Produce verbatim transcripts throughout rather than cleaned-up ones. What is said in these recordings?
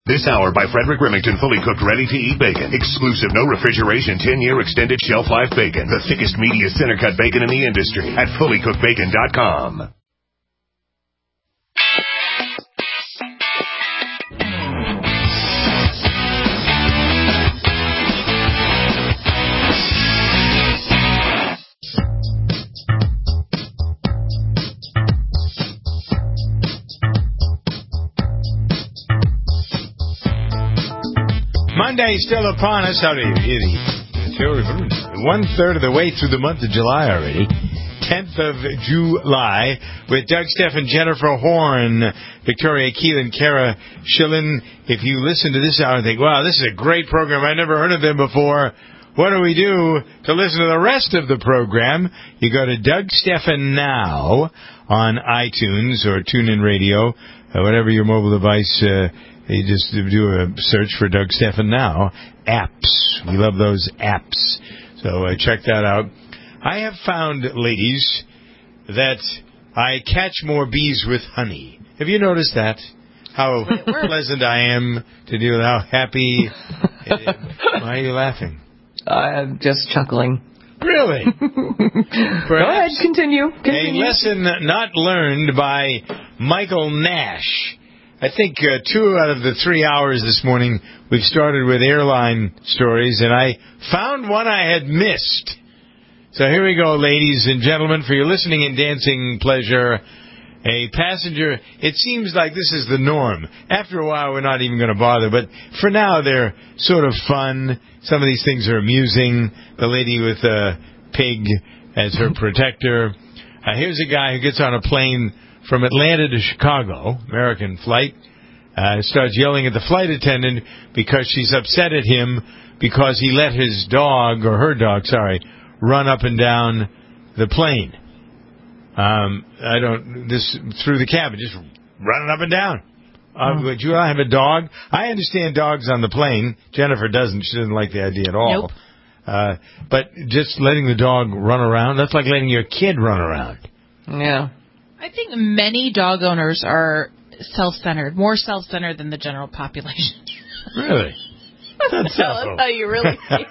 This hour by Frederick Remington, fully cooked, ready-to-eat bacon. Exclusive, no refrigeration, ten-year extended shelf life bacon. The thickest, meatiest, center-cut bacon in the industry at fully cooked bacon dot com. Monday still upon us. One third of the way through the month of July already. tenth of July with Doug Stephan, Jennifer Horn, Victoria Keelan, Kara Schillen. If you listen to this hour and think, wow, this is a great program, I never heard of them before, what do we do to listen to the rest of the program? You go to Doug Stephan Now on iTunes or TuneIn Radio, uh, whatever your mobile device. Uh, you just do a search for Doug Stephan Now. Apps. We love those apps. So uh, check that out. I have found, ladies, that I catch more bees with honey. Have you noticed that? How pleasant I am to deal with, how happy. Why are you laughing? I'm just chuckling. Really? Go ahead, continue. continue. A lesson not learned by Michael Nash. I think uh, two out of the three hours this morning we've started with airline stories, and I found one I had missed. So here we go, ladies and gentlemen, for your listening and dancing pleasure. A passenger, it seems like this is the norm. After a while, we're not even going to bother, but for now, they're sort of fun. Some of these things are amusing. The lady with a pig as her protector. Uh, here's a guy who gets on a plane from Atlanta to Chicago, American flight, uh, starts yelling at the flight attendant because she's upset at him because he let his dog, or her dog, sorry, run up and down the plane. Um, I don't, this, through the cabin, just running up and down. Uh, oh. Would you have a dog? I understand dogs on the plane. Jennifer doesn't. She doesn't like the idea at all. Nope. Uh, but just letting the dog run around, that's like letting your kid run around. Yeah. I think many dog owners are self-centered, more self-centered than the general population. Really? That's That's how you really feel.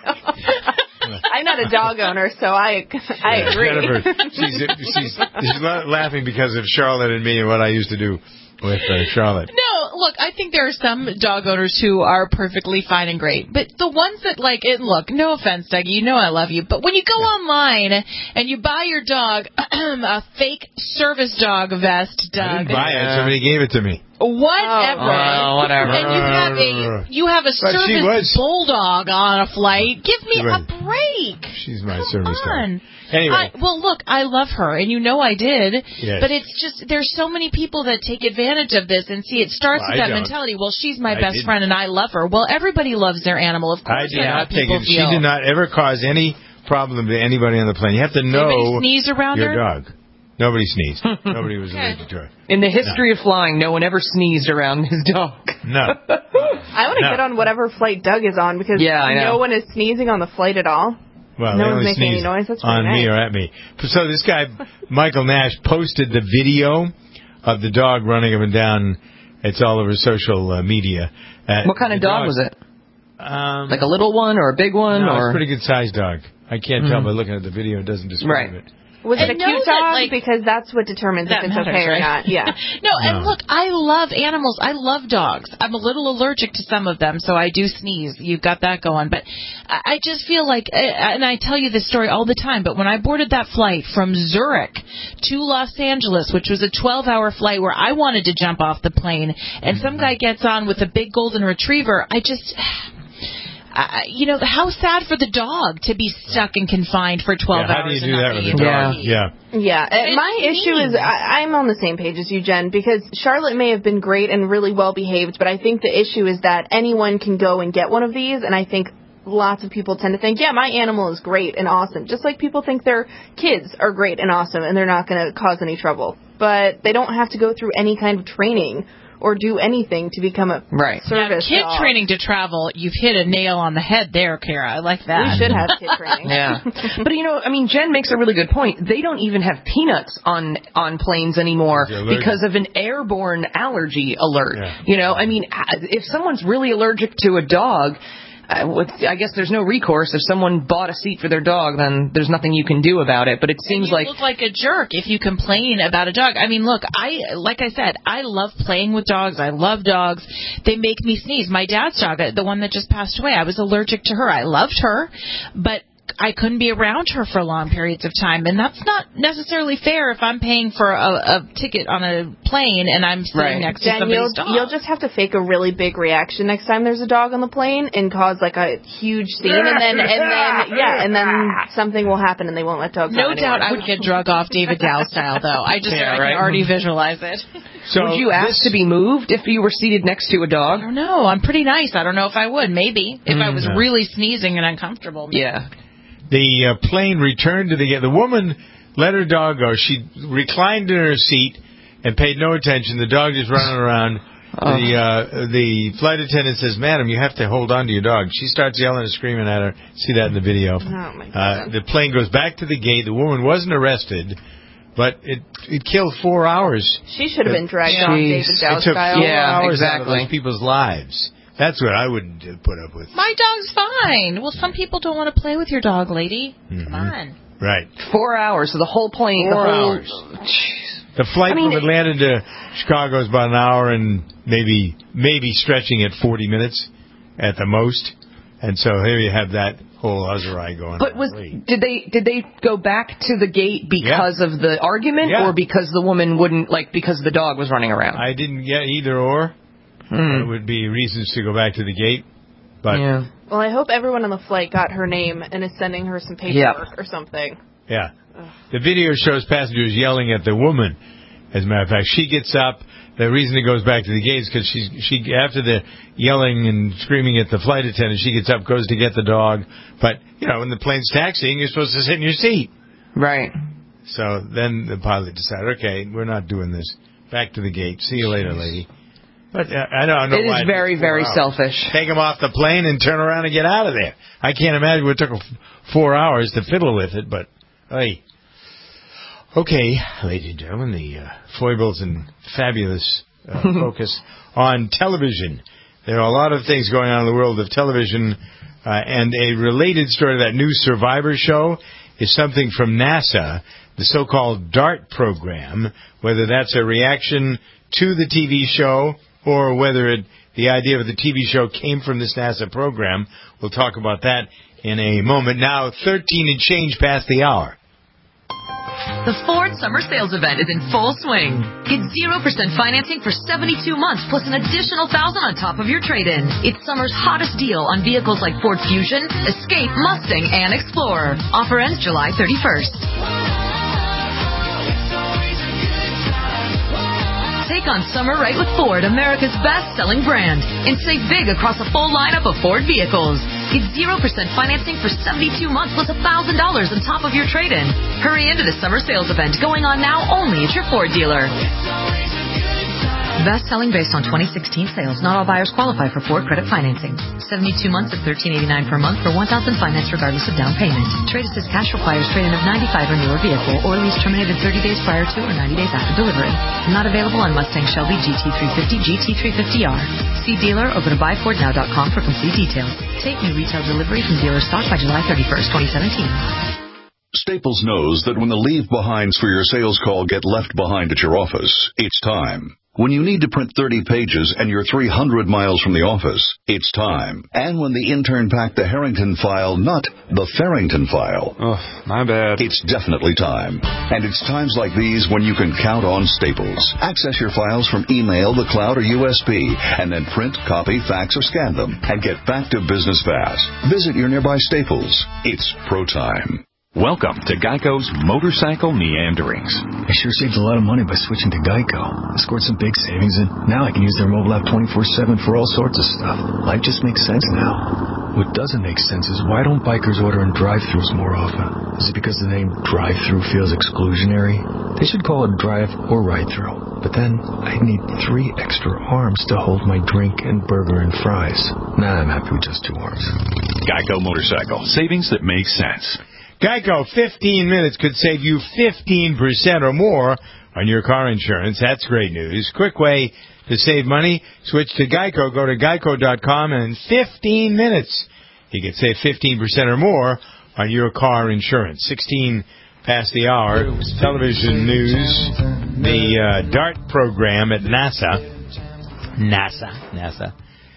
I'm not a dog owner, so I I yeah, agree. Jennifer, she's, she's, she's laughing because of Charlotte and me and what I used to do with uh, Charlotte. No, look, I think there are some dog owners who are perfectly fine and great. But the ones that, like, it, look, no offense, Dougie, you know I love you. But when you go online and you buy your dog a fake service dog vest, Doug. I didn't buy it. Somebody gave it to me. Whatever. Oh, whatever. And you have a, you have a But she service was- bulldog on a flight. Give me She was- a break. She's my Come service on. dog. Anyway. I, well, look, I love her, and you know I did. Yes. But it's just, there's so many people that take advantage of this and see it starts Well, with I that don't. mentality. Well, she's my I best didn't. friend, and I love her. Well, everybody loves their animal. Of I course, did that's how not take people it. She feel. did not ever cause any problem to anybody on the plane. You have to know Anybody sneeze around your her? dog. Nobody sneezed. Nobody was allergic to her. In the history no. of flying, no one ever sneezed around his dog. No. I want to No. get on whatever flight Doug is on because Yeah, I know. no one is sneezing on the flight at all. Well, No they one's only making any sneeze noise. That's pretty on me nice. or at me. So this guy, Michael Nash, posted the video of the dog running up and down. It's all over social uh, media. Uh, What kind of the dog was it? Um, Like a little one or a big one? no, or it's a pretty good sized dog. I can't Mm-hmm. tell by looking at the video. It doesn't describe Right. it. Was it And a know cute that, dog? like- because that's what determines That if it's matters, okay or right? not. Yeah. No, and No. look, I love animals. I love dogs. I'm a little allergic to some of them, so I do sneeze. You've got that going. But I I just feel like, and I tell you this story all the time, but when I boarded that flight from Zurich to Los Angeles, which was a twelve-hour flight where I wanted to jump off the plane, and some guy gets on with a big golden retriever, I just... Uh, you know, how sad for the dog to be stuck and confined for twelve Yeah, how hours. do you do and that not with be a dog? able to Yeah. eat. Yeah, uh, It's my mean. issue is I, I'm on the same page as you, Jen, because Charlotte may have been great and really well behaved, but I think the issue is that anyone can go and get one of these, and I think lots of people tend to think, yeah, my animal is great and awesome, just like people think their kids are great and awesome and they're not going to cause any trouble. But they don't have to go through any kind of training or do anything to become a Right. service Kid dog. training to travel, you've hit a nail on the head there, Kara. I like that. We should have kid training. Yeah. But, you know, I mean, Jen makes a really good point. They don't even have peanuts on, on planes anymore because of an airborne allergy alert. Yeah. You know, I mean, if someone's really allergic to a dog, I, with, I guess there's no recourse. If someone bought a seat for their dog, then there's nothing you can do about it. But it seems you like... look like a jerk if you complain about a dog. I mean, look, I like I said, I love playing with dogs. I love dogs. They make me sneeze. My dad's dog, the one that just passed away, I was allergic to her. I loved her, but I couldn't be around her for long periods of time, and that's not necessarily fair if I'm paying for a, a ticket on a plane and I'm sitting Right. next to Jen, somebody's you'll, dog. you'll just have to fake a really big reaction next time there's a dog on the plane and cause like a huge scene, and then and then yeah, and then something will happen and they won't let dogs. No on doubt anymore. I would get drug off David Dow style, though. I just Yeah, I right? can already visualize it. So Would you ask this- to be moved if you were seated next to a I dog? don't know. I'm pretty nice. I don't know if I would. Maybe. If I was Mm. really sneezing and uncomfortable. Yeah. The uh, plane returned to the the woman let her dog go. She reclined in her seat and paid no attention. The dog just running around. Oh. The uh, the flight attendant says, "Madam, you have to hold on to your dog." She starts yelling and screaming at her. See that in the video. Oh my Uh, God. the plane goes back to the gate. The woman wasn't arrested, but it it killed four hours. She should have been dragged Jeez. off David Dow It took style. four Yeah, hours out of exactly. those people's lives. That's what I would uh, put up with. My dog's fine. Well, some people don't want to play with your dog, lady. Mhm. Come on. Right. Four hours. So the whole plane. Four the whole, hours. Jeez. The flight I mean, from Atlanta to Chicago is about an hour and maybe maybe stretching at forty minutes at the most. And so here you have that whole Azari going But on. was Great. did they did they go back to the gate because of the argument, Yeah. or because the woman wouldn't, like, because the dog was running around? I didn't get either or. Hmm. There would be reasons to go back to the gate. But Yeah. Well, I hope everyone on the flight got her name and is sending her some paperwork or something. yeah. The video shows passengers yelling at the woman. As a matter of fact, she gets up. The reason it goes back to the gate is because she's, she, after the yelling and screaming at the flight attendant, she gets up, goes to get the dog. But, you know, when the plane's taxiing, you're supposed to sit in your seat. Right. So then the pilot decided, okay, we're not doing this. Back to the gate. See you later, lady. But uh, I don't I know It why is it very, took four very hours. selfish. Take them off the plane and turn around and get out of there. I can't imagine what took four hours to fiddle with it, but hey. Okay, ladies and gentlemen, the uh, foibles and fabulous uh, focus on television. There are a lot of things going on in the world of television, uh, and a related story to that new Survivor show is something from NASA, the so-called DART program, whether that's a reaction to the T V show or whether it, the idea of the T V show came from this NASA program. We'll talk about that in a moment. Now, thirteen and change past the hour. The Ford Summer Sales Event is in full swing. Get zero percent financing for seventy-two months plus an additional one thousand dollars on top of your trade-in. It's summer's hottest deal on vehicles like Ford Fusion, Escape, Mustang, and Explorer. Offer ends July thirty-first. Take on summer right with Ford, America's best-selling brand, and save big across a full lineup of Ford vehicles. Get zero percent financing for seventy-two months plus one thousand dollars on top of your trade-in. Hurry into the summer sales event going on now only at your Ford dealer. Best-selling based on twenty sixteen sales. Not all buyers qualify for Ford credit financing. seventy-two months at thirteen eighty-nine per month for one thousand finance regardless of down payment. Trade assist cash requires trade-in of ninety-five or newer vehicle or lease terminated thirty days prior to or ninety days after delivery. Not available on Mustang Shelby G T three fifty, G T three fifty R. See dealer or go to buy ford now dot com for complete details. Take new retail delivery from dealer stock by July thirty-first, twenty seventeen. Staples knows that when the leave-behinds for your sales call get left behind at your office, it's time. When you need to print thirty pages and you're three hundred miles from the office, it's time. And when the intern packed the Harrington file, not the Farrington file. Oh, my bad. It's definitely time. And it's times like these when you can count on Staples. Access your files from email, the cloud, or U S B, and then print, copy, fax, or scan them, and get back to business fast. Visit your nearby Staples. It's pro time. Welcome to Geico's Motorcycle Meanderings. I sure saved a lot of money by switching to Geico. I scored some big savings, and now I can use their mobile app twenty-four seven for all sorts of stuff. Life just makes sense now. What doesn't make sense is why don't bikers order in drive-thrus more often? Is it because the name drive-thru feels exclusionary? They should call it drive or ride-through. But then I need three extra arms to hold my drink and burger and fries. Nah, I'm happy with just two arms. Geico Motorcycle. Savings that make sense. Geico, fifteen minutes could save you fifteen percent or more on your car insurance. That's great news. Quick way to save money, switch to Geico. Go to geico dot com, and in fifteen minutes, you can save fifteen percent or more on your car insurance. sixteen past the hour. Television news. The uh, DART program at NASA. NASA. NASA.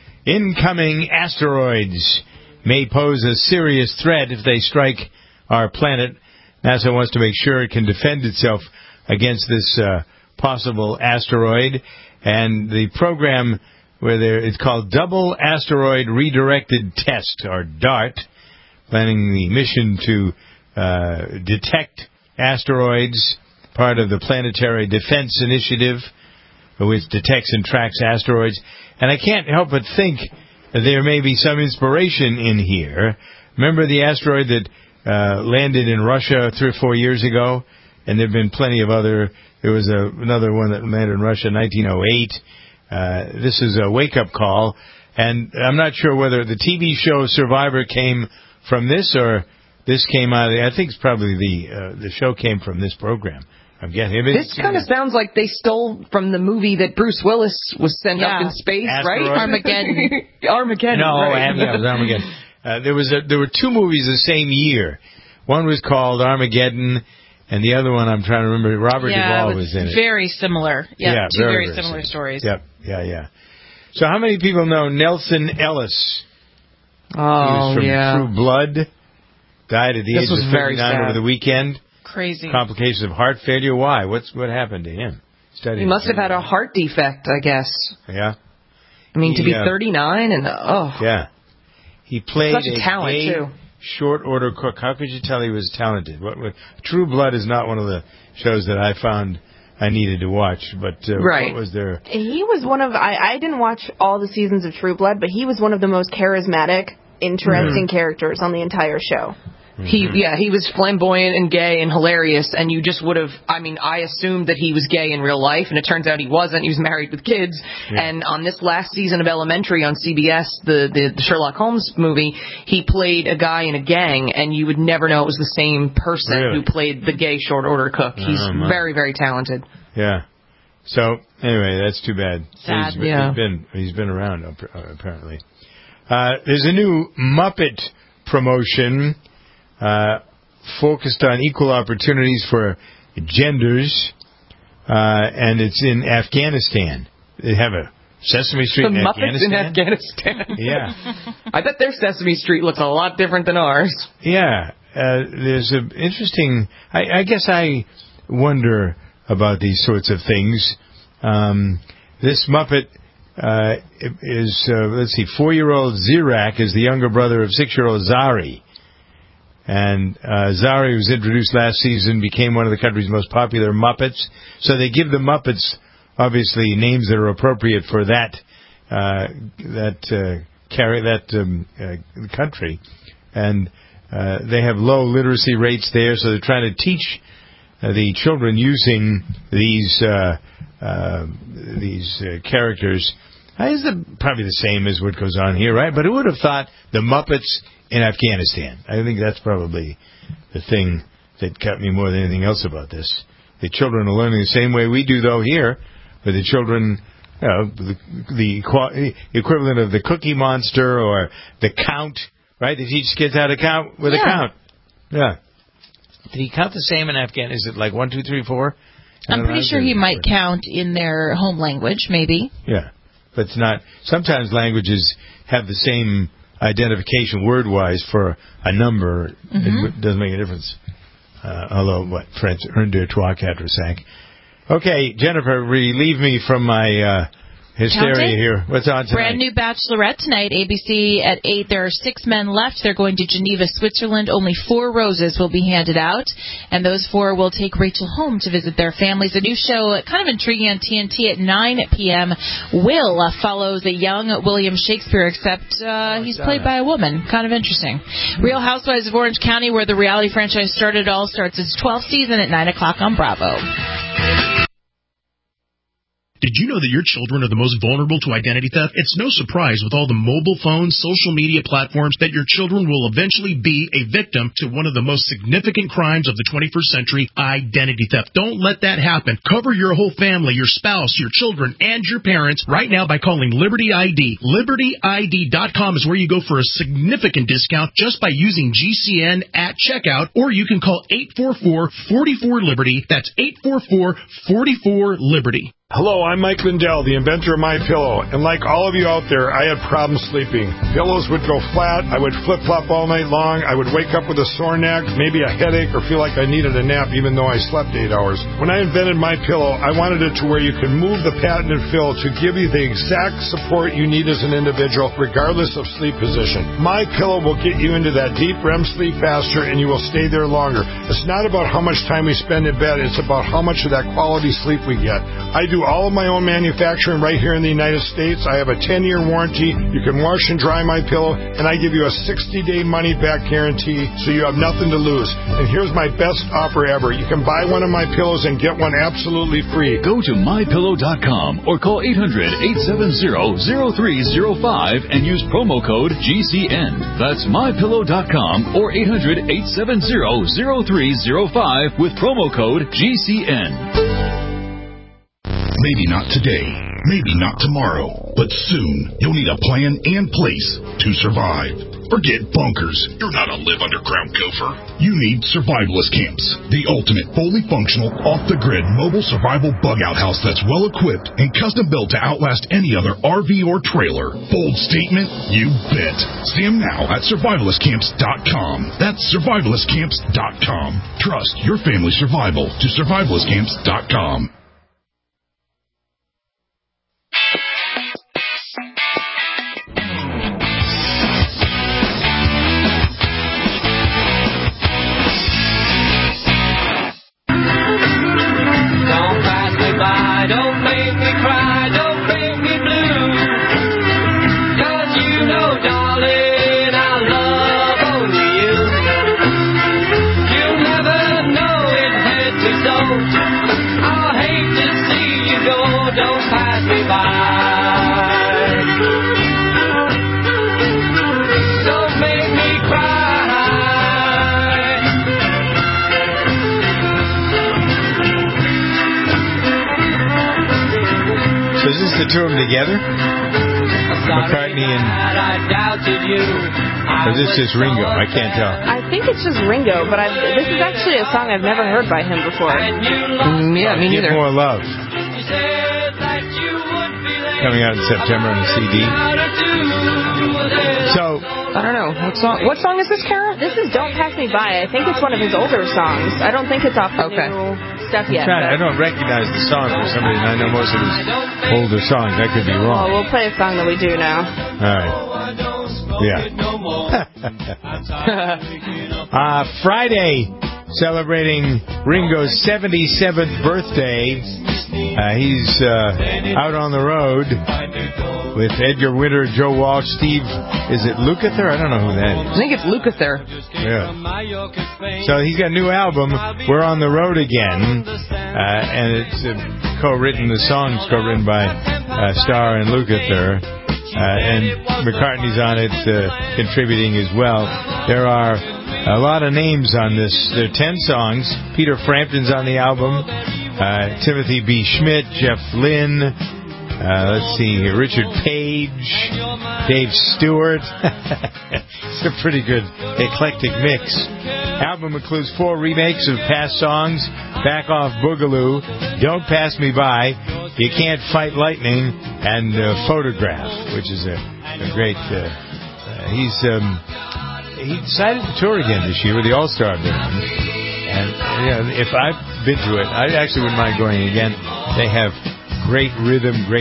Incoming asteroids may pose a serious threat if they strike our planet. NASA wants to make sure it can defend itself against this uh, possible asteroid. And the program, where there, it's called Double Asteroid Redirected Test, or DART, planning the mission to uh, detect asteroids, part of the Planetary Defense Initiative, which detects and tracks asteroids. And I can't help but think that there may be some inspiration in here. Remember the asteroid that uh, landed in Russia three or four years ago? And there have been plenty of other. There was a, another one that landed in Russia in nineteen oh eight. Uh, this is a wake-up call. And I'm not sure whether the T V show Survivor came from this or this came out of the, I think it's probably the uh, the show came from this program. I'm guessing. This kind of sounds like they stole from the movie that Bruce Willis was sent Yeah. up in space, Asteroid. right? Armageddon. Armageddon. No, right. yeah, it was Armageddon. Uh, there was a, there were two movies the same year. One was called Armageddon, and the other one I'm trying to remember. Robert yeah, Duvall it was in it. Very similar. Yeah, Yeah, two very, very, very similar similar. stories. Yep, yeah, yeah. So how many people know Nelson Ellis? Oh, he was from yeah. True Blood. Died at the This age was of very thirty-nine sad. over the weekend. Crazy. Complications of heart failure. Why? What's what happened to him? Studied He must have had a heart defect, I guess. Yeah. I mean, to be He, uh, thirty-nine and, oh. Yeah. He played Such a talent, gay too. short order cook. How could you tell he was talented? What, what, True Blood is not one of the shows that I found I needed to watch, but uh, Right. what was there? He was one of, I, I didn't watch all the seasons of True Blood, but he was one of the most charismatic, interesting Mm-hmm. characters on the entire show. He, yeah, he was flamboyant and gay and hilarious, and you just would have, I mean, I assumed that he was gay in real life, and it turns out he wasn't. He was married with kids. Yeah. And on this last season of Elementary on C B S, the, the, the Sherlock Holmes movie, he played a guy in a gang, and you would never know it was the same person Really? who played the gay short order cook. He's Oh, my. very, very talented. Yeah. So anyway, that's too bad. Sad. He's, Yeah. he's been he's been around apparently. Uh, there's a new Muppet promotion uh, focused on equal opportunities for genders, uh, and it's in Afghanistan. They have a Sesame Street The in Muppets in Afghanistan. Afghanistan. Yeah. I bet their Sesame Street looks a lot different than ours. Yeah, uh, there's an interesting. I, I guess I wonder about these sorts of things. Um, this Muppet uh, is, uh, let's see, four-year-old Zirak is the younger brother of six-year-old Zari. And uh, Zari was introduced last season, became one of the country's most popular Muppets. So they give the Muppets, obviously, names that are appropriate for that uh, that uh, carry that um, uh, country. And uh, they have low literacy rates there, so they're trying to teach uh, the children using these uh, uh, these uh, characters. Uh, is the, probably the same as what goes on here, right? But who would have thought the Muppets in Afghanistan? I think that's probably the thing that got me more than anything else about this. The children are learning the same way we do, though, here, where the children, you know, the, the equivalent of the Cookie Monster or the Count, right? They teach kids how to count with Yeah. a count. Yeah. Did he count the same in Afghanistan? Is it like one, two, three, four? I I'm don't pretty know. sure he might count in their home language, maybe. Yeah. But it's not. Sometimes languages have the same identification word-wise for a number. Mm-hmm. It doesn't make a difference. Uh, although, what, French, un, deux, trois, quatre, cinq. Okay, Jennifer, relieve me from my uh, Hysteria Counting? here. What's on tonight? Brand new Bachelorette tonight, A B C at eight. There are six men left. They're going to Geneva, Switzerland. Only four roses will be handed out, and those four will take Rachel home to visit their families. A new show, kind of intriguing, on T N T at nine p.m. Will uh, follows a young William Shakespeare, except uh, he's played by a woman. Kind of interesting. Real Housewives of Orange County, where the reality franchise started, all starts its twelfth season at nine o'clock on Bravo. Did you know that your children are the most vulnerable to identity theft? It's no surprise with all the mobile phones, social media platforms that your children will eventually be a victim to one of the most significant crimes of the twenty-first century, identity theft. Don't let that happen. Cover your whole family, your spouse, your children, and your parents right now by calling Liberty I D. Liberty I D dot com is where you go for a significant discount just by using G C N at checkout, or you can call eight four four, four four, Liberty. That's eight four four, four four, Liberty. Hello, I'm Mike Lindell, the inventor of MyPillow, and like all of you out there, I had problems sleeping. Pillows would go flat, I would flip-flop all night long, I would wake up with a sore neck, maybe a headache, or feel like I needed a nap even though I slept eight hours. When I invented MyPillow, I wanted it to where you can move the patented fill to give you the exact support you need as an individual, regardless of sleep position. MyPillow will get you into that deep R E M sleep faster, and you will stay there longer. It's not about how much time we spend in bed, it's about how much of that quality sleep we get. I do all of my own manufacturing right here in the United States. I have a ten-year warranty. You can wash and dry my pillow, and I give you a sixty-day money-back guarantee, so you have nothing to lose. And here's my best offer ever. You can buy one of my pillows and get one absolutely free. Go to my pillow dot com or call eight hundred, eight seven zero, zero three zero five and use promo code G C N. That's my pillow dot com or eight hundred, eight seven zero, zero three zero five with promo code G C N. Maybe not today, maybe not tomorrow, but soon you'll need a plan and place to survive. Forget bunkers. You're not a live underground gopher. You need Survivalist Camps, the ultimate fully functional, off-the-grid mobile survival bug-out house that's well-equipped and custom-built to outlast any other R V or trailer. Bold statement? You bet. See them now at survivalist camps dot com. That's survivalist camps dot com. Trust your family's survival to survivalist camps dot com. Don't make me cry, don't make me blue, 'cause you know, darling, I love only you. You'll never know it hurt me so. I'll hate to see you go, don't pass me by. Don't make me cry. So is this the two of them together? McCartney and... Or is this just Ringo? I can't tell. I think it's just Ringo, but I've, this is actually a song I've never heard by him before. Mm, yeah, me Give neither. More Love. Coming out in September on the C D. So... I don't know. What song What song is this, Kara? This is Don't Pass Me By. I think it's one of his older songs. I don't think it's off the Okay. new stuff yet. I don't recognize the song for some reason. I know most of his older songs. I could be Well, wrong. we'll play a song that we do now. All right. Yeah. uh, Friday, celebrating Ringo's seventy-seventh birthday. Uh, he's uh, out on the road with Edgar Winter, Joe Walsh, Steve. Is it Lukather? I don't know who that is. I think it's Lukather. Yeah. So he's got a new album, We're on the Road Again, uh, and it's uh, co-written, the song's co-written by uh, Starr and Lukather, uh, and McCartney's on it, uh, contributing as well. There are a lot of names on this. There are ten songs. Peter Frampton's on the album, uh, Timothy B. Schmidt, Jeff Lynne, Uh, let's see here. Richard Page, Dave Stewart. It's a pretty good eclectic mix. Album includes four remakes of past songs: Back Off Boogaloo, Don't Pass Me By, You Can't Fight Lightning, and uh, Photograph, which is a, a great... Uh, uh, he's um, he decided to tour again this year with the All-Star Band. And you know, if I've been to it, I actually wouldn't mind going again. They have great rhythm, great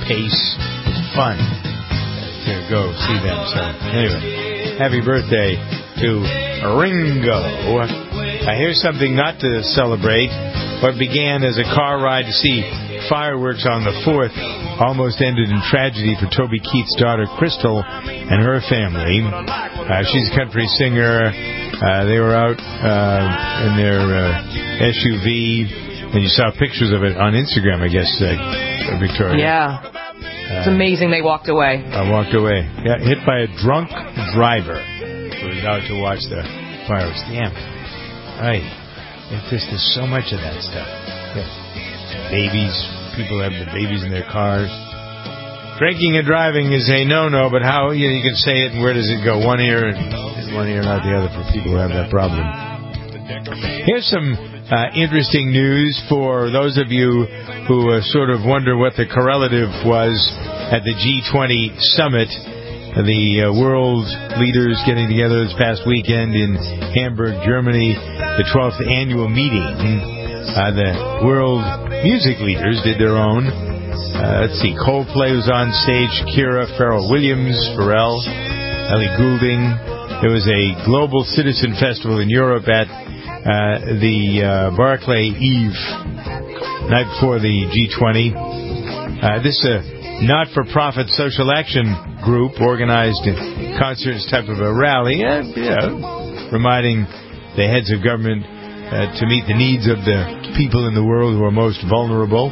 pace. It's fun to go see them. So anyway, happy birthday to Ringo. Uh, here's something not to celebrate. What began as a car ride to see fireworks on the fourth almost ended in tragedy for Toby Keith's daughter, Crystal, and her family. Uh, she's a country singer. Uh, they were out uh, in their uh, S U V, and you saw pictures of it on Instagram, I guess, uh, Victoria. Yeah. It's amazing they walked away. I walked away. Yeah, hit by a drunk driver who was out to watch the fireworks. Damn. Right. It's just there's so much of that stuff. Yeah. Babies. People have the babies in their cars. Drinking and driving is a no-no, but how you, know, you can say it and where does it go? One ear and one ear, not the other, for people who have that problem. Here's some uh, interesting news for those of you who uh, sort of wonder what the correlative was at the G twenty summit, the uh, world leaders getting together this past weekend in Hamburg, Germany, the twelfth annual meeting. Uh, the world music leaders did their own. Uh, let's see, Coldplay was on stage, Shakira, Pharrell Williams, Pharrell, Ellie Goulding. There was a global citizen festival in Europe at uh, the uh, Barclay Eve, night before the G twenty. Uh, this uh, not-for-profit social action group organized concerts type of a rally, uh, yeah, reminding the heads of government uh, to meet the needs of the people in the world who are most vulnerable.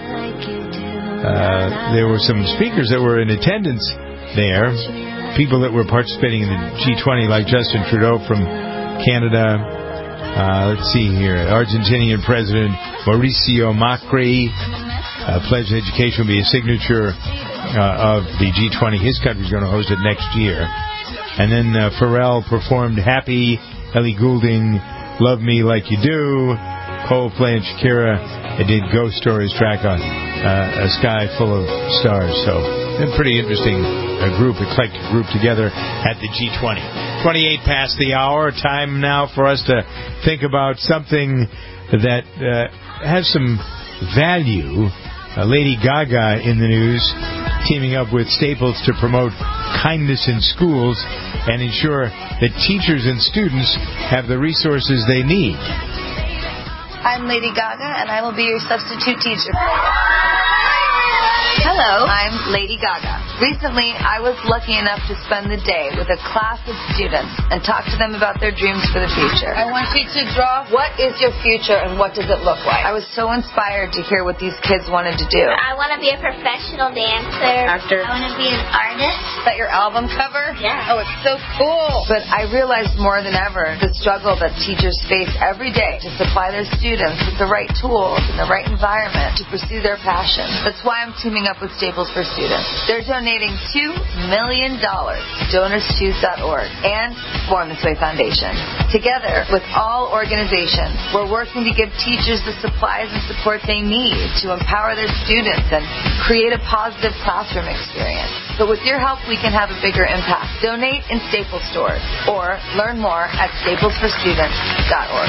Uh, there were some speakers that were in attendance there, people that were participating in the G twenty, like Justin Trudeau from Canada. Uh, let's see here. Argentinian President Mauricio Macri uh, pledged education will be a signature uh, of the G twenty. His country's going to host it next year. And then uh, Pharrell performed Happy, Ellie Goulding, Love Me Like You Do, Coldplay and Shakira did Ghost Stories track on uh, a sky full of stars. So a pretty interesting uh, group, eclectic group together at the G twenty. twenty-eight past the hour. Time now for us to think about something that uh, has some value. Uh, Lady Gaga in the news, teaming up with Staples to promote kindness in schools and ensure that teachers and students have the resources they need. I'm Lady Gaga, and I will be your substitute teacher. Hello, I'm Lady Gaga. Recently, I was lucky enough to spend the day with a class of students and talk to them about their dreams for the future. I want you to draw what is your future and what does it look like. I was so inspired to hear what these kids wanted to do. I want to be a professional dancer. Actor. I want to be an artist. Is that your album cover? Yeah. Oh, it's so cool. But I realized more than ever the struggle that teachers face every day to supply their students with the right tools and the right environment to pursue their passion. That's why I'm teaming up with Staples for Students. They're donating two million dollars to donors choose dot org and Born This Way Foundation. Together with all organizations, we're working to give teachers the supplies and support they need to empower their students and create a positive classroom experience. But with your help, we can have a bigger impact. Donate in Staples stores or learn more at Staples For Students dot org.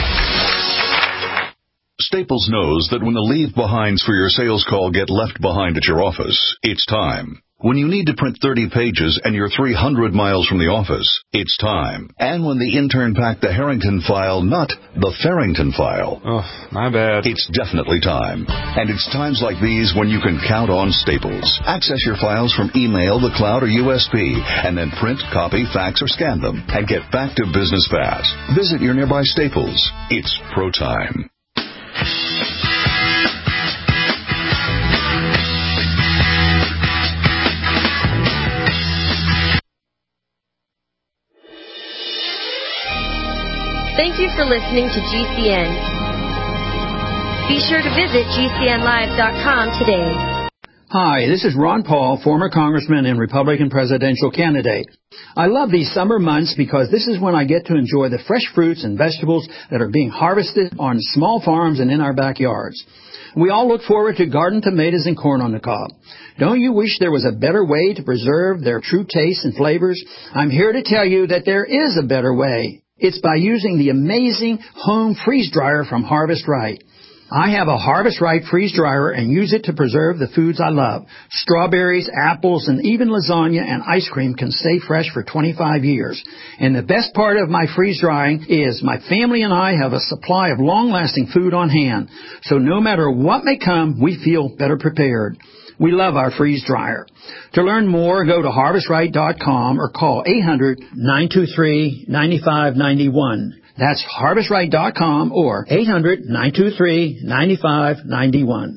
Staples knows that when the leave-behinds for your sales call get left behind at your office, it's time. When you need to print thirty pages and you're three hundred miles from the office, it's time. And when the intern packed the Harrington file, not the Farrington file. Oh, my bad. It's definitely time. And it's times like these when you can count on Staples. Access your files from email, the cloud, or U S B, and then print, copy, fax, or scan them, and get back to business fast. Visit your nearby Staples. It's pro time. Thank you for listening to G C N. Be sure to visit G C N live dot com today. Hi, this is Ron Paul, former congressman and Republican presidential candidate. I love these summer months because this is when I get to enjoy the fresh fruits and vegetables that are being harvested on small farms and in our backyards. We all look forward to garden tomatoes and corn on the cob. Don't you wish there was a better way to preserve their true tastes and flavors? I'm here to tell you that there is a better way. It's by using the amazing home freeze dryer from Harvest Right. I have a Harvest Right freeze dryer and use it to preserve the foods I love. Strawberries, apples, and even lasagna and ice cream can stay fresh for twenty-five years. And the best part of my freeze drying is my family and I have a supply of long-lasting food on hand. So no matter what may come, we feel better prepared. We love our freeze dryer. To learn more, go to harvest right dot com or call eight hundred, nine two three, nine five nine one. That's harvest right dot com or eight hundred, nine two three, nine five nine one.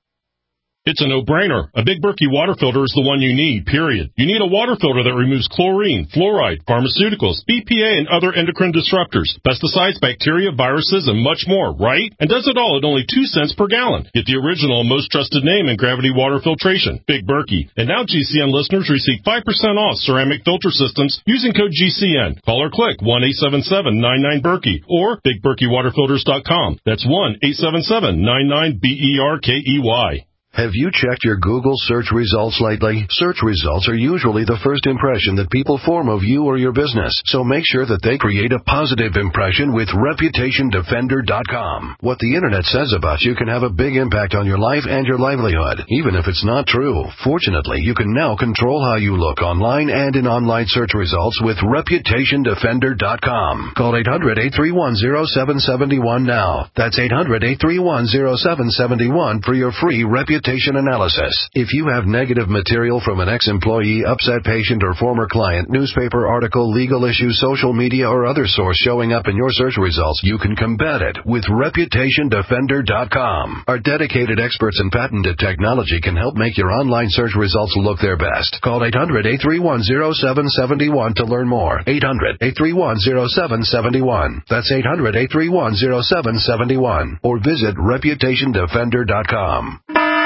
It's a no-brainer. A Big Berkey water filter is the one you need, period. You need a water filter that removes chlorine, fluoride, pharmaceuticals, B P A, and other endocrine disruptors, pesticides, bacteria, viruses, and much more, right? And does it all at only two cents per gallon. Get the original and most trusted name in gravity water filtration, Big Berkey. And now G C N listeners receive five percent off ceramic filter systems using code G C N. Call or click one eight seven seven nine nine Berkey or big berkey water filters dot com. That's one eight seven seven nine nine B E R K E Y. Have you checked your Google search results lately? Search results are usually the first impression that people form of you or your business, so make sure that they create a positive impression with reputation defender dot com. What the Internet says about you can have a big impact on your life and your livelihood, even if it's not true. Fortunately, you can now control how you look online and in online search results with reputation defender dot com. Call eight hundred, eight three one, zero seven seven one now. That's eight hundred, eight three one, zero seven seven one for your free reputation analysis. If you have negative material from an ex-employee, upset patient, or former client, newspaper article, legal issue, social media, or other source showing up in your search results, you can combat it with reputation defender dot com. Our dedicated experts in patented technology can help make your online search results look their best. Call eight hundred, eight three one, zero seven seven one to learn more. eight hundred, eight three one, zero seven seven one. That's eight hundred, eight three one, zero seven seven one. Or visit reputation defender dot com.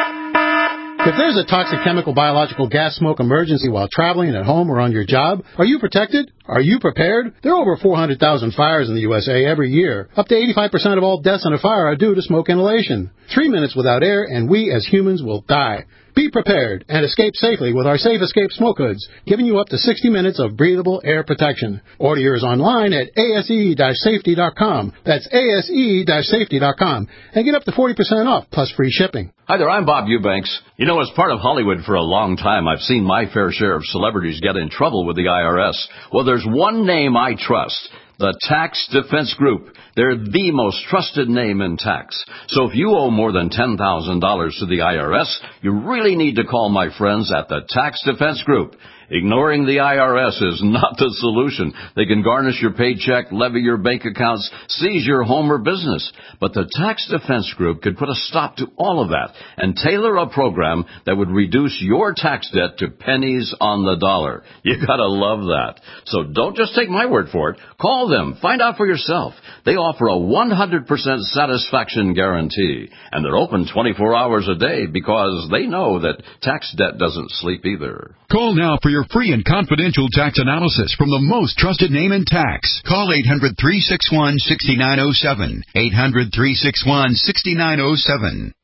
If there's a toxic chemical, biological, gas smoke emergency while traveling at home or on your job, are you protected? Are you prepared? There are over four hundred thousand fires in the U S A every year. Up to eighty-five percent of all deaths in a fire are due to smoke inhalation. Three minutes without air and we as humans will die. Be prepared and escape safely with our Safe Escape Smoke Hoods, giving you up to sixty minutes of breathable air protection. Order yours online at A S E safety dot com. That's A S E safety dot com. And get up to forty percent off plus free shipping. Hi there, I'm Bob Eubanks. You know, as part of Hollywood for a long time, I've seen my fair share of celebrities get in trouble with the I R S. Well, there's one name I trust. The Tax Defense Group. They're the most trusted name in tax. So if you owe more than ten thousand dollars to the I R S, you really need to call my friends at the Tax Defense Group. Ignoring the I R S is not the solution. They can garnish your paycheck, levy your bank accounts, seize your home or business. But the Tax Defense Group could put a stop to all of that and tailor a program that would reduce your tax debt to pennies on the dollar. You gotta love that. So don't just take my word for it. Call them. Find out for yourself. They offer a one hundred percent satisfaction guarantee. And they're open twenty-four hours a day because they know that tax debt doesn't sleep either. Call now for your free and confidential tax analysis from the most trusted name in tax. Call eight hundred, three six one, six nine zero seven. eight hundred, three six one, six nine zero seven.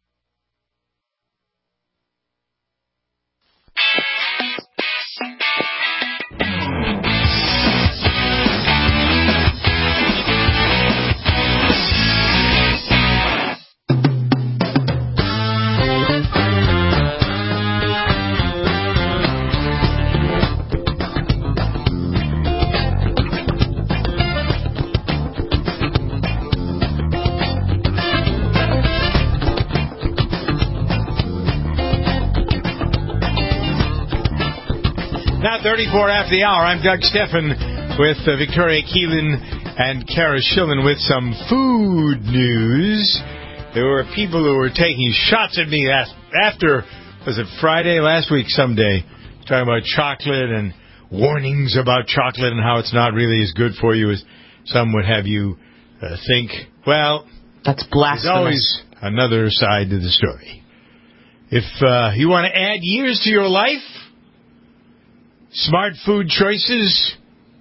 thirty-four after the hour. I'm Doug Steffen with uh, Victoria Keelan and Kara Schillen with some food news. There were people who were taking shots at me after, was it Friday last week, someday, talking about chocolate and warnings about chocolate and how it's not really as good for you as some would have you uh, think. Well, that's blasphemous. There's always another side to the story. If uh, you want to add years to your life, smart food choices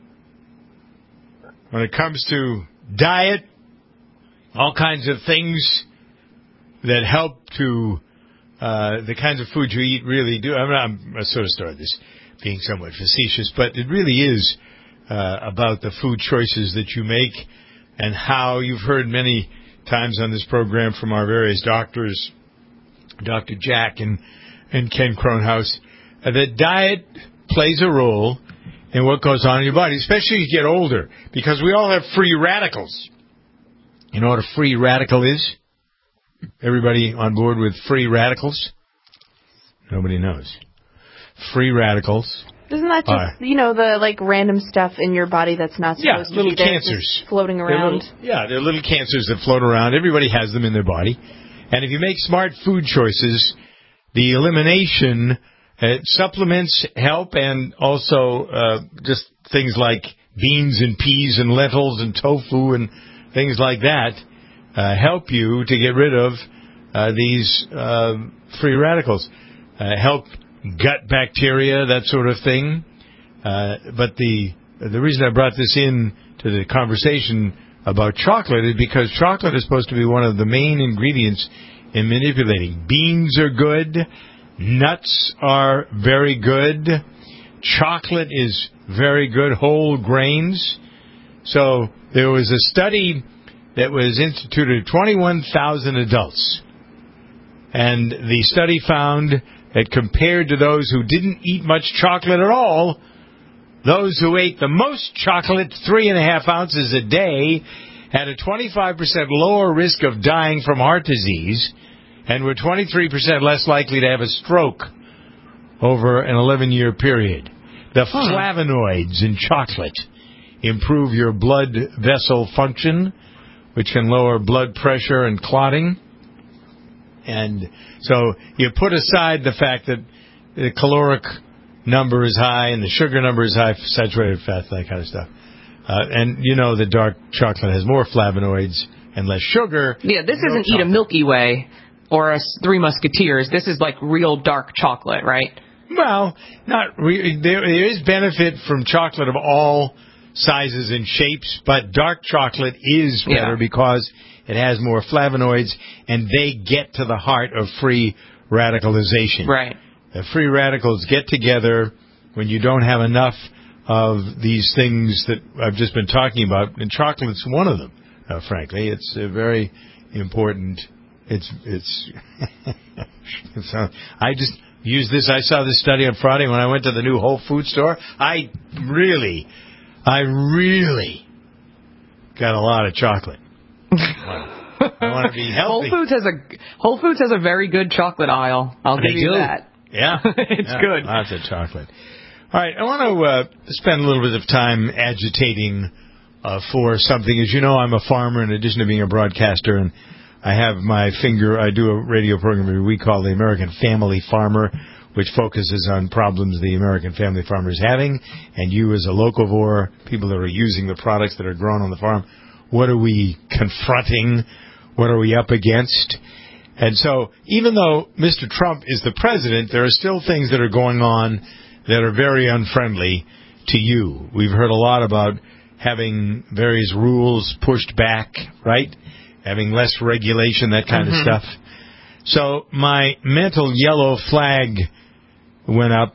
when it comes to diet, all kinds of things that help to uh, the kinds of food you eat really do. I mean, I'm, I sort of started this being somewhat facetious, but it really is uh, about the food choices that you make and how you've heard many times on this program from our various doctors, Doctor Jack and, and Ken Kronhaus, uh, that diet plays a role in what goes on in your body, especially as you get older, because we all have free radicals. You know what a free radical is? Everybody on board with free radicals? Nobody knows. Free radicals. Isn't that just, uh, you know, the, like, random stuff in your body that's not supposed yeah, to little be there, cancers just floating They're around? Little, yeah, they're little cancers that float around. Everybody has them in their body. And if you make smart food choices, the elimination, uh, supplements help, and also uh, just things like beans and peas and lentils and tofu and things like that uh, help you to get rid of uh, these uh, free radicals. Uh, help gut bacteria, that sort of thing. Uh, but the the reason I brought this in to the conversation about chocolate is because chocolate is supposed to be one of the main ingredients in manipulating. Beans are good. Nuts are very good. Chocolate is very good. Whole grains. So there was a study that was instituted of twenty-one thousand adults. And the study found that compared to those who didn't eat much chocolate at all, those who ate the most chocolate, three and a half ounces a day, had a twenty-five percent lower risk of dying from heart disease and were twenty-three percent less likely to have a stroke over an eleven-year period. The flavonoids in chocolate improve your blood vessel function, which can lower blood pressure and clotting. And so you put aside the fact that the caloric number is high and the sugar number is high, saturated fat, that kind of stuff. Uh, and you know that dark chocolate has more flavonoids and less sugar. Yeah, this isn't Eat a Milky Way or a Three Musketeers. This is like real dark chocolate, right? Well, not re- there, there is benefit from chocolate of all sizes and shapes, but dark chocolate is better Yeah. because it has more flavonoids, and they get to the heart of free radicalization. Right. The free radicals get together when you don't have enough of these things that I've just been talking about, and chocolate's one of them. Uh, frankly, it's a very important. It's it's. it's uh, I just used this. I saw this study on Friday when I went to the new Whole Foods store. I really, I really got a lot of chocolate. I want to be healthy. Whole Foods has a Whole Foods has a very good chocolate aisle. I'll They give you do. that. Yeah, it's yeah, good. Lots of chocolate. All right, I want to uh, spend a little bit of time agitating uh, for something. As you know, I'm a farmer in addition to being a broadcaster, and I have my finger. I do a radio program we call the American Family Farmer, which focuses on problems the American family farmer is having, and you as a locavore, people that are using the products that are grown on the farm. What are we confronting? What are we up against? And so even though Mister Trump is the president, there are still things that are going on that are very unfriendly to you. We've heard a lot about having various rules pushed back, right? Having less regulation, that kind Mm-hmm. of stuff. So my mental yellow flag went up.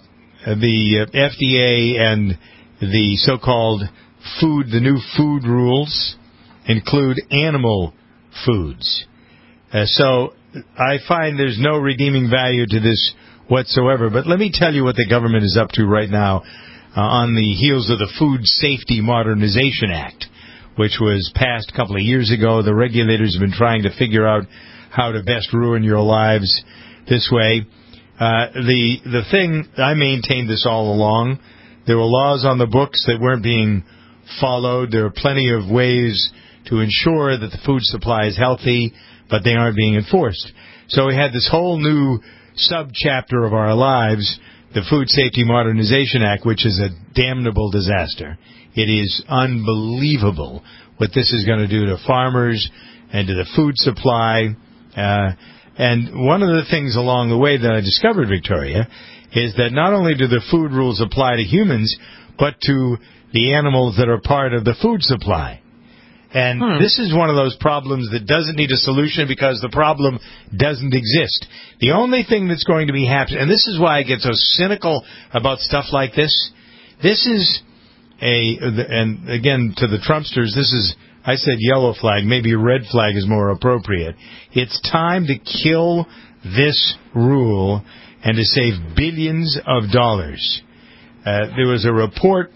The F D A and the so-called food, the new food rules include animal foods. Uh, so I find there's no redeeming value to this whatsoever. But let me tell you what the government is up to right now uh, on the heels of the Food Safety Modernization Act, which was passed a couple of years ago. The regulators have been trying to figure out how to best ruin your lives this way. Uh, the the thing, I maintained this all along. There were laws on the books that weren't being followed. There are plenty of ways to ensure that the food supply is healthy, but they aren't being enforced. So we had this whole new sub-chapter of our lives, the Food Safety Modernization Act, which is a damnable disaster. It is unbelievable what this is going to do to farmers and to the food supply. Uh, and one of the things along the way that I discovered, Victoria, is that not only do the food rules apply to humans, but to the animals that are part of the food supply. And hmm. this is one of those problems that doesn't need a solution because the problem doesn't exist. The only thing that's going to be happening, and this is why I get so cynical about stuff like this, this is a, and again, to the Trumpsters, this is, I said yellow flag, maybe red flag is more appropriate. It's time to kill this rule and to save billions of dollars. Uh, there was a report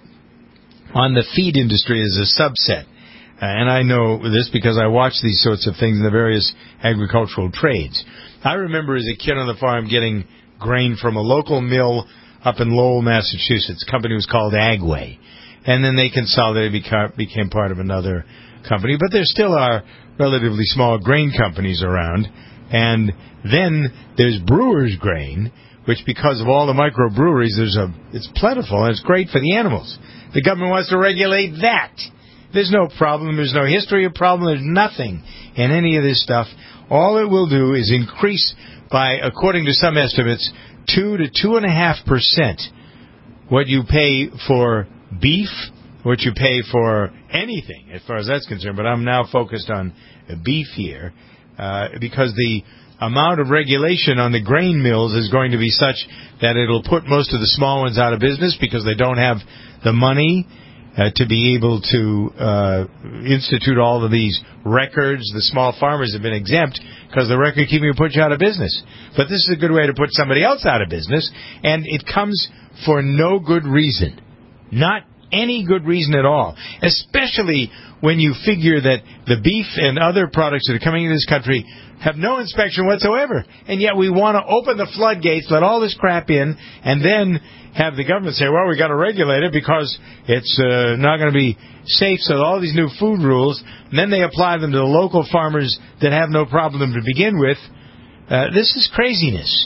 on the feed industry as a subset. Uh, and I know this because I watch these sorts of things in the various agricultural trades. I remember as a kid on the farm getting grain from a local mill up in Lowell, Massachusetts. The company was called Agway. And then they consolidated, became, became part of another company. But there still are relatively small grain companies around. And then there's Brewer's Grain, which because of all the microbreweries, there's a, it's plentiful and it's great for the animals. The government wants to regulate that. There's no problem. There's no history of problem. There's nothing in any of this stuff. All it will do is increase by, according to some estimates, two to two and a half percent what you pay for beef, what you pay for anything, as far as that's concerned. But I'm now focused on beef here, uh, because the amount of regulation on the grain mills is going to be such that it'll put most of the small ones out of business because they don't have the money uh, to be able to uh, institute all of these records. The small farmers have been exempt because the record keeping will put you out of business. But this is a good way to put somebody else out of business, and it comes for no good reason. Not any good reason at all, especially when you figure that the beef and other products that are coming into this country have no inspection whatsoever, and yet we want to open the floodgates, let all this crap in, and then have the government say, well, we got to regulate it because it's uh, not going to be safe, so all these new food rules, and then they apply them to the local farmers that have no problem to begin with. Uh, this is craziness.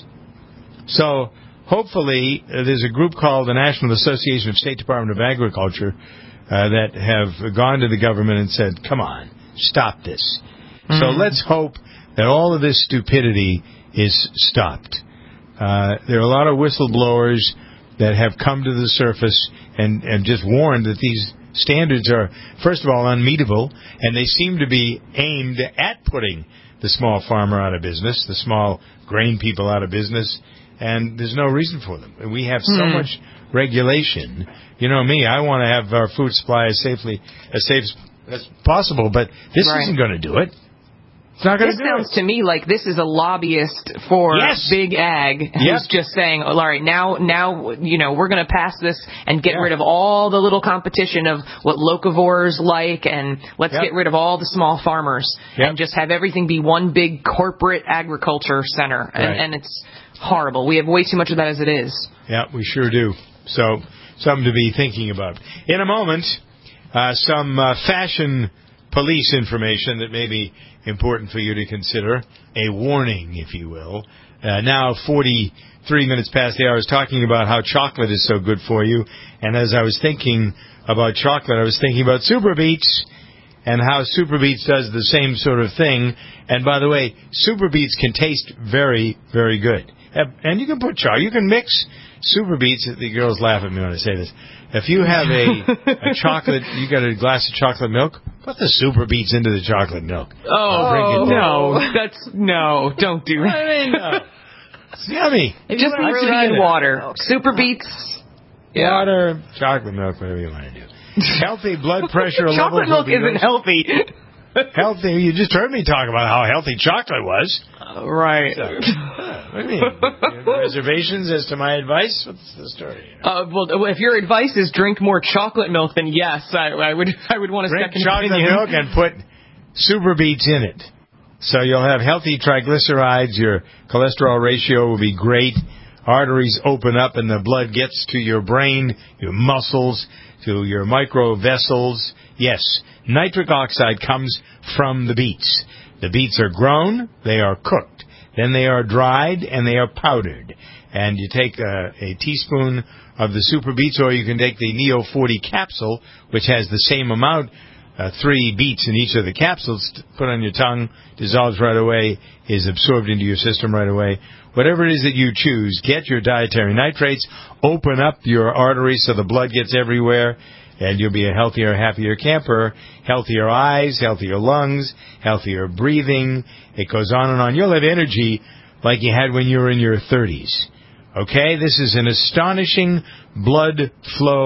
So hopefully uh, there's a group called the National Association of State Department of Agriculture uh, that have gone to the government and said, come on, stop this. Mm-hmm. So let's hope that all of this stupidity is stopped. Uh, there are a lot of whistleblowers that have come to the surface and, and just warned that these standards are, first of all, unmeetable, and they seem to be aimed at putting the small farmer out of business, the small grain people out of business, and there's no reason for them. And we have so mm. much regulation. You know me, I want to have our food supply as safely as safe as possible, but this right. isn't going to do it. It's not going to do it. This sounds it. to me like this is a lobbyist for yes. Big Ag who's yep. just saying, all right, now, now, you know, we're going to pass this and get yeah. rid of all the little competition of what locavores like, and let's yep. get rid of all the small farmers yep. and just have everything be one big corporate agriculture center. And, right. and it's horrible. We have way too much of that as it is. Yeah, we sure do. So, something to be thinking about. In a moment, uh, some uh, fashion police information that may be important for you to consider. A warning, if you will. Uh, now, forty-three minutes past the hour, I was talking about how chocolate is so good for you. And as I was thinking about chocolate, I was thinking about Super Beets and how Super Beets does the same sort of thing. And by the way, Super Beets can taste very, very good. And you can put chocolate. You can mix Super Beets. The girls laugh at me when I say this. If you have a, a chocolate, you got a glass of chocolate milk, put the Super Beets into the chocolate milk. Oh, no. That's, no, don't do that. I mean, uh, it's yummy. It just needs to be in water. Super Beets. Yeah. Water, chocolate milk, whatever you want to do. Healthy blood pressure levels. Chocolate milk isn't healthy. Healthy. You just heard me talk about how healthy chocolate was. Uh, right. So, uh, what do you mean? You have reservations as to my advice? What's the story? Uh, well, if your advice is drink more chocolate milk, then yes, I, I would. I would want to drink second chocolate opinion. milk and put Super Beets in it. So you'll have healthy triglycerides. Your cholesterol ratio will be great. Arteries open up and the blood gets to your brain, your muscles, to your micro vessels. Yes, nitric oxide comes from the beets. The beets are grown, they are cooked, then they are dried, and they are powdered. And you take a, a teaspoon of the Super Beets, or you can take the Neo forty capsule, which has the same amount, uh, three beets in each of the capsules, put on your tongue, dissolves right away, is absorbed into your system right away. Whatever it is that you choose, get your dietary nitrates, open up your arteries so the blood gets everywhere, and you'll be a healthier, happier camper, healthier eyes, healthier lungs, healthier breathing. It goes on and on. You'll have energy like you had when you were in your thirties. Okay? This is an astonishing blood flow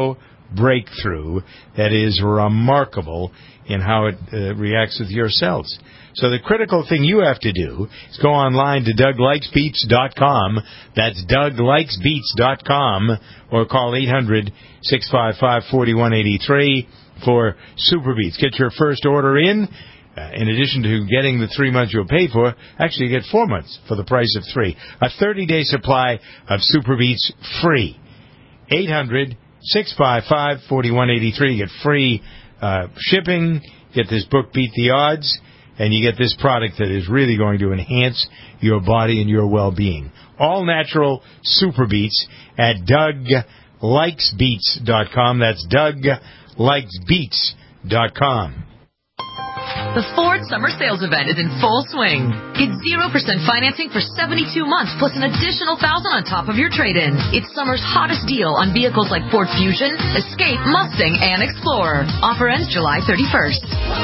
breakthrough that is remarkable in how it uh, reacts with your cells. So the critical thing you have to do is go online to Doug Likes Beets dot com. That's Doug Likes Beets dot com, or call eight hundred, six five five, four one eight three for Super Beets. Get your first order in. Uh, in addition to getting the three months you'll pay for, actually you get four months for the price of three. A thirty-day supply of Super Beets free. eight hundred, six five five, four one eight three. You get free uh, shipping. Get this book, Beat the Odds. And you get this product that is really going to enhance your body and your well-being. All natural Super Beets at Doug Likes Beets dot com. That's Doug Likes Beets dot com. The Ford Summer Sales Event is in full swing. Get zero percent financing for seventy-two months plus an additional one thousand dollars on top of your trade-in. It's summer's hottest deal on vehicles like Ford Fusion, Escape, Mustang, and Explorer. Offer ends July thirty-first.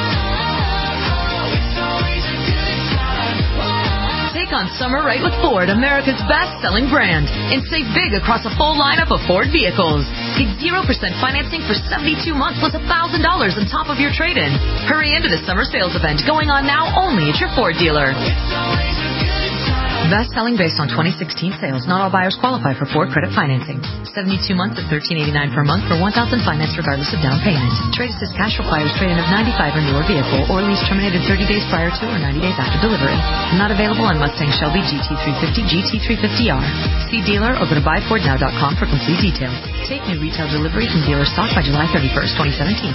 Take on summer right with Ford, America's best-selling brand, and save big across a full lineup of Ford vehicles. Get zero percent financing for seventy-two months plus one thousand dollars on top of your trade-in. Hurry into the summer sales event going on now only at your Ford dealer. Best-selling based on twenty sixteen sales. Not all buyers qualify for Ford credit financing. seventy-two months at thirteen eighty-nine per month for one thousand dollars finance regardless of down payment. Trade assist cash requires trade-in of ninety-five or newer vehicle or lease terminated thirty days prior to or ninety days after delivery. Not available on Mustang Shelby G T three fifty, G T three fifty R. See dealer or go to buy ford now dot com for complete details. Take new retail delivery from dealer stock by July thirty-first, twenty seventeen.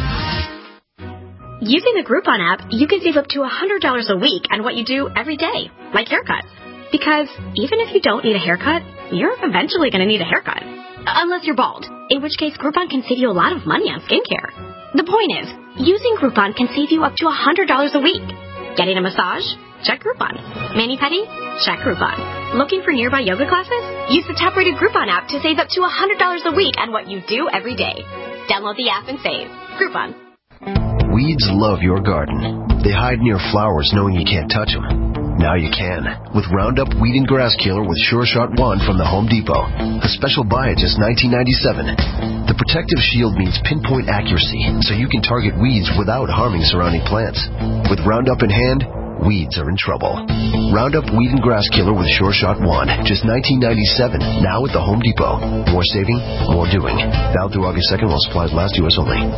Using the Groupon app, you can save up to one hundred dollars a week on what you do every day, like haircuts. Because even if you don't need a haircut, you're eventually going to need a haircut. Unless you're bald, in which case Groupon can save you a lot of money on skincare. The point is, using Groupon can save you up to one hundred dollars a week. Getting a massage? Check Groupon. Mani-pedi? Check Groupon. Looking for nearby yoga classes? Use the top-rated Groupon app to save up to one hundred dollars a week on what you do every day. Download the app and save. Groupon. Weeds love your garden. They hide near flowers knowing you can't touch them. Now you can, with Roundup Weed and Grass Killer with Sure Shot one from the Home Depot. A special buy at just nineteen ninety-seven dollars. The protective shield means pinpoint accuracy, so you can target weeds without harming surrounding plants. With Roundup in hand, weeds are in trouble. Roundup Weed and Grass Killer with Sure Shot one, just nineteen ninety-seven dollars, now at the Home Depot. More saving, more doing. Valid through August second while supplies last, U S only.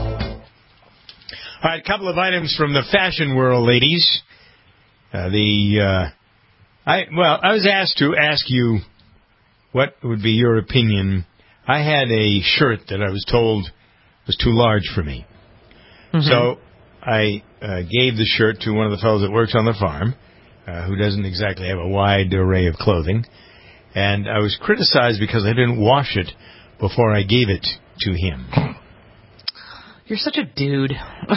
All right, a couple of items from the fashion world, ladies. Uh, the uh, I well, I was asked to ask you what would be your opinion. I had a shirt that I was told was too large for me, mm-hmm. so I uh, gave the shirt to one of the fellows that works on the farm, uh, who doesn't exactly have a wide array of clothing, and I was criticized because I didn't wash it before I gave it to him. You're such a dude.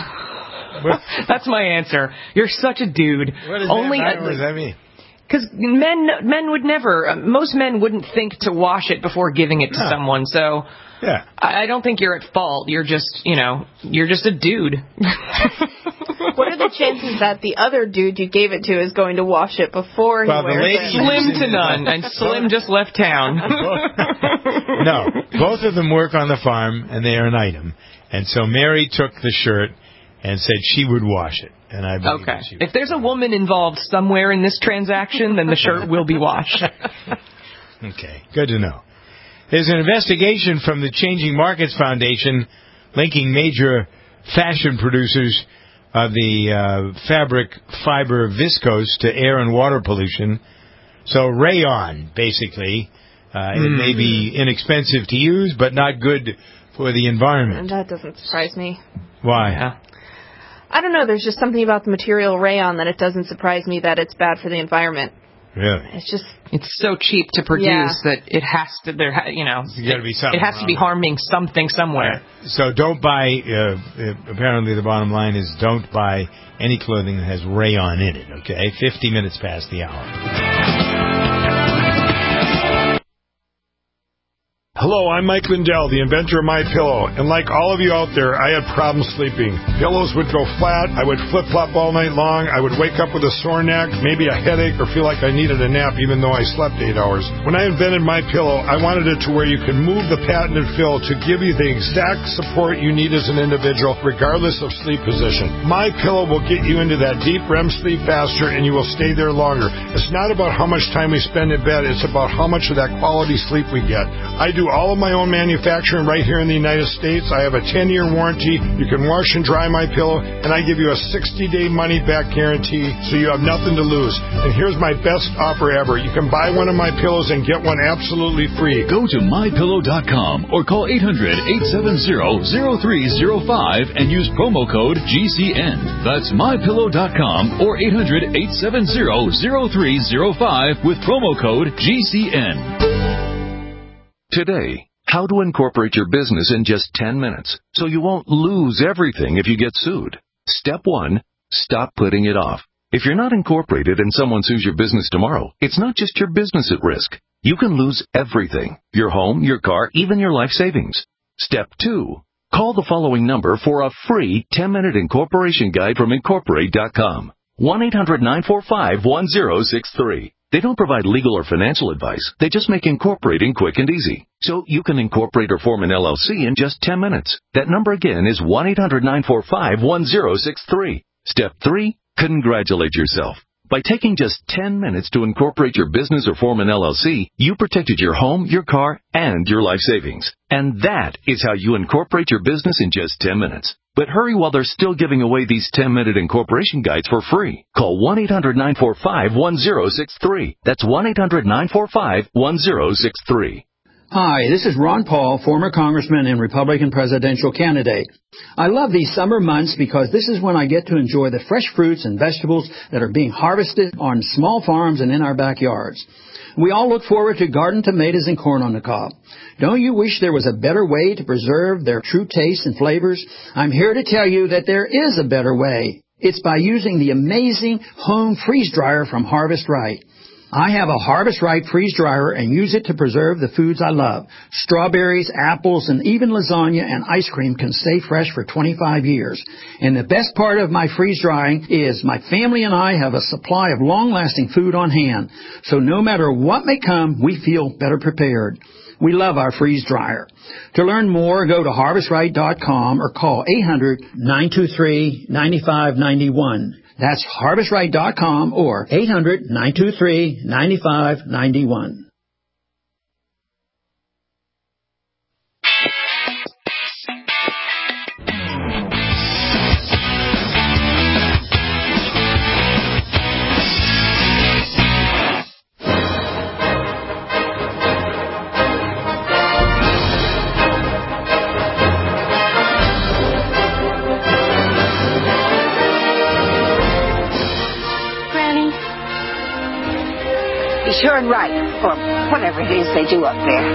That's my answer. You're such a dude. What does Only that, what does that mean? Because men, men would never. Uh, most men wouldn't think to wash it before giving it to no. someone. So, yeah, I, I don't think you're at fault. You're just, you know, you're just a dude. What are the chances that the other dude you gave it to is going to wash it before well, he wears the lady it? Slim to none, and Slim just left town. No, both of them work on the farm, and they are an item. And so Mary took the shirt and said she would wash it. And I believe okay. She would. If there's a woman involved somewhere in this transaction, then the shirt will be washed. Okay, good to know. There's an investigation from the Changing Markets Foundation linking major fashion producers of the uh, fabric fiber viscose to air and water pollution. So rayon, basically. Uh, mm. It may be inexpensive to use, but not good for the environment. That doesn't surprise me. Why? Yeah. I don't know. There's just something about the material rayon that it doesn't surprise me that it's bad for the environment. Really? It's just it's so cheap to produce yeah. that it has to there you know There's got to be something. It has to be harming something somewhere. Right. So don't buy. Uh, apparently, the bottom line is don't buy any clothing that has rayon in it. Okay, fifty minutes past the hour. Hello. Hello, I'm Mike Lindell, the inventor of My Pillow, and like all of you out there, I had problems sleeping. Pillows would go flat, I would flip-flop all night long, I would wake up with a sore neck, maybe a headache, or feel like I needed a nap even though I slept eight hours. When I invented My Pillow, I wanted it to where you could move the patented fill to give you the exact support you need as an individual, regardless of sleep position. My Pillow will get you into that deep R E M sleep faster, and you will stay there longer. It's not about how much time we spend in bed, it's about how much of that quality sleep we get. I do all of my own manufacturing right here in the United States. I have a ten-year warranty. You can wash and dry My Pillow, and I give you a sixty-day money-back guarantee, so you have nothing to lose. And here's my best offer ever. You can buy one of my pillows and get one absolutely free. Go to my pillow dot com or call eight hundred, eight seven zero, zero three zero five and use promo code G C N. That's my pillow dot com or eight hundred, eight seven zero, zero three zero five with promo code G C N. Today, how to incorporate your business in just ten minutes so you won't lose everything if you get sued. Step one, stop putting it off. If you're not incorporated and someone sues your business tomorrow, it's not just your business at risk. You can lose everything, your home, your car, even your life savings. Step two, call the following number for a free ten-minute incorporation guide from Incorporate dot com. one eight hundred, nine four five, one zero six three. They don't provide legal or financial advice. They just make incorporating quick and easy. So you can incorporate or form an L L C in just ten minutes. That number again is one eight hundred, nine four five, one zero six three. Step three, congratulate yourself. By taking just ten minutes to incorporate your business or form an L L C, you protected your home, your car, and your life savings. And that is how you incorporate your business in just ten minutes. But hurry while they're still giving away these ten-minute incorporation guides for free. Call one eight hundred, nine four five, one zero six three. That's one eight hundred, nine four five, one zero six three. Hi, this is Ron Paul, former congressman and Republican presidential candidate. I love these summer months because this is when I get to enjoy the fresh fruits and vegetables that are being harvested on small farms and in our backyards. We all look forward to garden tomatoes and corn on the cob. Don't you wish there was a better way to preserve their true taste and flavors? I'm here to tell you that there is a better way. It's by using the amazing home freeze dryer from Harvest Right. I have a Harvest Right freeze dryer and use it to preserve the foods I love. Strawberries, apples, and even lasagna and ice cream can stay fresh for twenty-five years. And the best part of my freeze drying is my family and I have a supply of long-lasting food on hand. So no matter what may come, we feel better prepared. We love our freeze dryer. To learn more, go to harvest right dot com or call eight hundred, nine two three, nine five nine one. That's harvest right dot com or eight hundred, nine two three, nine five nine one. Turn right, or whatever it is they do up there.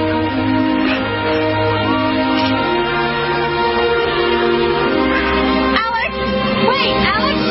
Alex! Wait, Alex!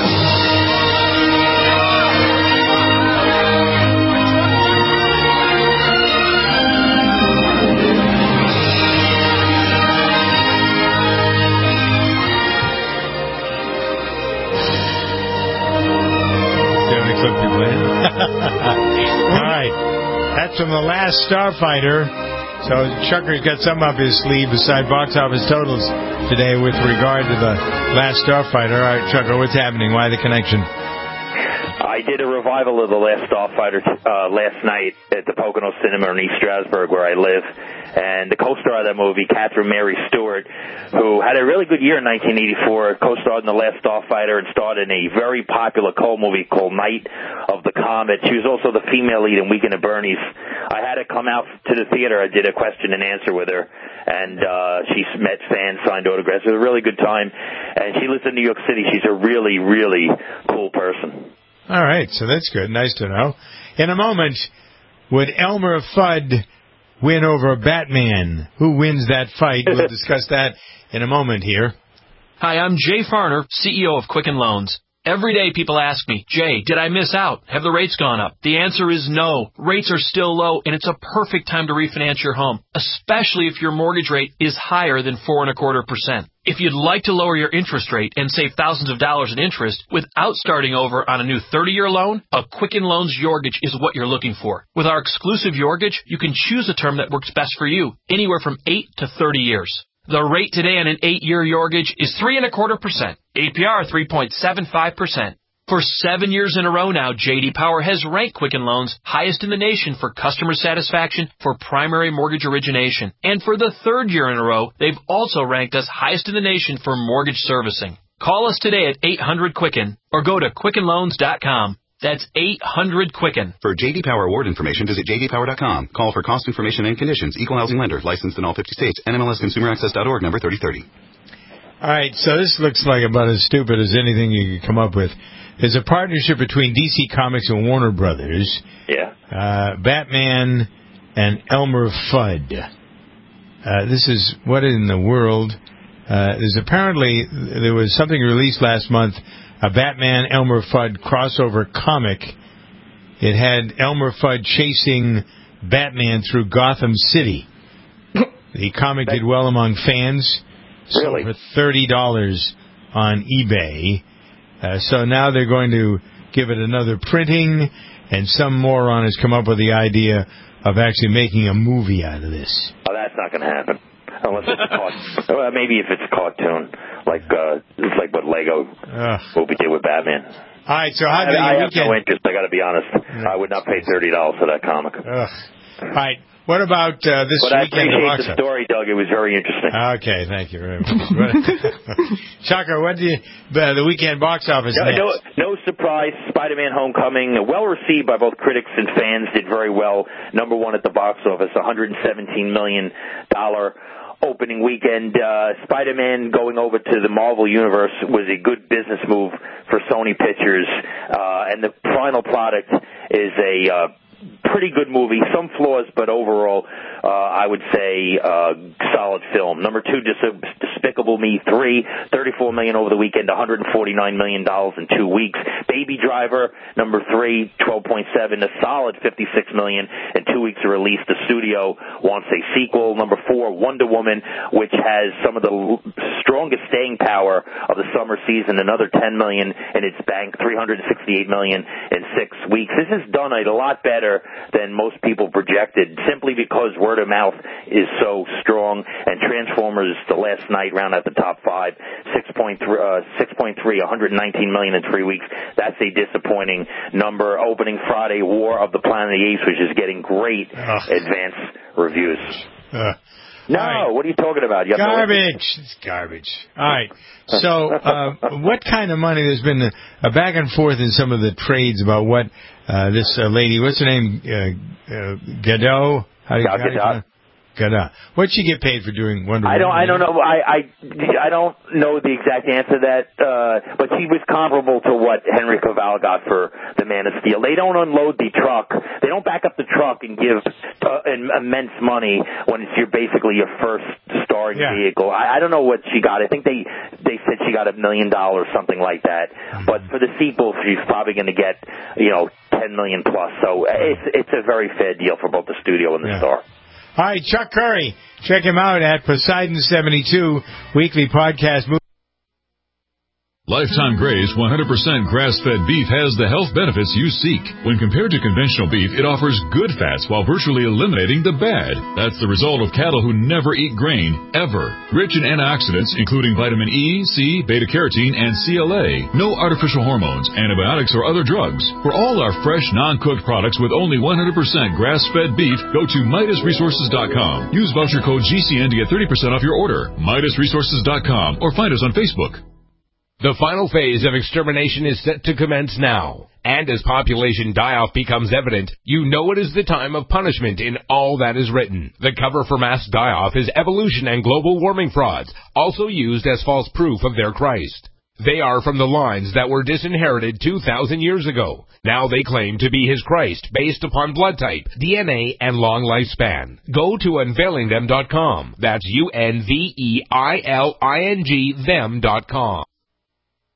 All right. That's from The Last Starfighter. So Chucker's got some up his sleeve beside box office totals today with regard to The Last Starfighter. All right, Chucker, what's happening? Why the connection? I did a revival of The Last Starfighter uh, last night at the Pocono Cinema in East Stroudsburg, where I live. And the co-star of that movie, Catherine Mary Stewart, who had a really good year in nineteen eighty-four, co-starred in The Last Starfighter and starred in a very popular Cole movie called Night of the Comet. She was also the female lead in Weekend at Bernie's. I had her come out to the theater. I did a question and answer with her, and uh, she met fans, signed autographs. It was a really good time. And she lives in New York City. She's a really, really cool person. All right, so that's good. Nice to know. In a moment, would Elmer Fudd win over Batman? Who wins that fight? We'll discuss that in a moment here. Hi, I'm Jay Farner, C E O of Quicken Loans. Every day people ask me, Jay, did I miss out? Have the rates gone up? The answer is no. Rates are still low, and it's a perfect time to refinance your home, especially if your mortgage rate is higher than four and a quarter percent. If you'd like to lower your interest rate and save thousands of dollars in interest without starting over on a new thirty-year loan, a Quicken Loans Yorgage is what you're looking for. With our exclusive Yorgage, you can choose a term that works best for you, anywhere from eight to thirty years. The rate today on an eight-year Yorgage is three and a quarter percent. A P R three point seven five percent. For seven years in a row now, J D Power has ranked Quicken Loans highest in the nation for customer satisfaction for primary mortgage origination. And for the third year in a row, they've also ranked us highest in the nation for mortgage servicing. Call us today at eight hundred Quicken or go to quicken loans dot com. That's eight hundred Quicken. For J D Power award information, visit j d power dot com. Call for cost information and conditions. Equal housing lender. Licensed in all fifty states. N M L S consumer access dot org, number thirty thirty. All right, so this looks like about as stupid as anything you could come up with. There's a partnership between D C Comics and Warner Brothers. Yeah. Uh, Batman and Elmer Fudd. Uh, this is what in the world. Uh, there's apparently there was something released last month, a Batman Elmer Fudd crossover comic. It had Elmer Fudd chasing Batman through Gotham City. The comic did well among fans. Really? Sold for thirty dollars on eBay. Uh, so now they're going to give it another printing, and some moron has come up with the idea of actually making a movie out of this. Oh, that's not going to happen. Unless it's a cartoon. Well, maybe if it's a cartoon, like uh, it's like what Lego Ugh. movie did with Batman. All right, so how I, do you I have weekend? no interest. I got to be honest. I would not pay thirty dollars for that comic. Ugh. All right, what about uh, this but I weekend? appreciate box the office? story, Doug. It was very interesting. Okay, thank you very much. Chaka, what do you, uh, the weekend box office No, next? no, no surprise. Spider-Man: Homecoming, well received by both critics and fans, did very well. Number one at the box office, one hundred seventeen million dollars opening weekend. Uh, Spider-Man going over to the Marvel Universe was a good business move for Sony Pictures, uh, and the final product is a uh, pretty good movie. Some flaws, but overall, uh, I would say uh, solid film. Number two, Dis- Despicable Me three, thirty-four million dollars over the weekend, one hundred forty-nine million dollars in two weeks. Baby Driver, number three, twelve point seven, a solid fifty-six million dollars in two weeks of release. The studio wants a sequel. Number four, Wonder Woman, which has some of the l- strongest staying power of the summer season, another ten million dollars in its bank, three hundred sixty-eight million dollars in six weeks. This has done a lot better than most people projected, simply because word of mouth is so strong. And Transformers, the last night, round at the top five, six point three, uh, six point three, one hundred nineteen million dollars in three weeks. That's a disappointing number. Opening Friday, War of the Planet of the Apes, which is getting great Ugh. advance reviews. Uh, No, right. what are you talking about? You have no Garbage. It's garbage. All right. So, uh, what kind of money? There's been a, a back and forth in some of the trades about what uh, this uh, lady, what's her name? Uh, uh, Gadot? How do you, Gal how do you Gadot. pronounce- Gadot. What'd she get paid for doing Wonder Woman? I don't. I don't know. I, I. I don't know the exact answer to that. Uh, but she was comparable to what Henry Cavill got for the Man of Steel. They don't unload the truck. They don't back up the truck and give uh, an immense money when it's your basically your first starring Yeah. vehicle. I, I don't know what she got. I think they they said she got a million dollars, something like that. Mm-hmm. But for the sequel, she's probably going to get you know ten million plus. So it's it's a very fair deal for both the studio and the Yeah. star. All right, Chuck Curry. Check him out at Poseidon seventy-two, weekly podcast. Lifetime Graze one hundred percent grass-fed beef has the health benefits you seek. When compared to conventional beef, it offers good fats while virtually eliminating the bad. That's the result of cattle who never eat grain, ever. Rich in antioxidants, including vitamin E, C, beta-carotene, and C L A. No artificial hormones, antibiotics, or other drugs. For all our fresh, non-cooked products with only one hundred percent grass-fed beef, go to Midas Resources dot com. Use voucher code G C N to get thirty percent off your order. Midas Resources dot com or find us on Facebook. The final phase of extermination is set to commence now. And as population die-off becomes evident, you know it is the time of punishment in all that is written. The cover for mass die-off is evolution and global warming frauds, also used as false proof of their Christ. They are from the lines that were disinherited two thousand years ago. Now they claim to be his Christ based upon blood type, D N A, and long lifespan. Go to unveiling them dot com. That's U N V E I L I N G them dot com.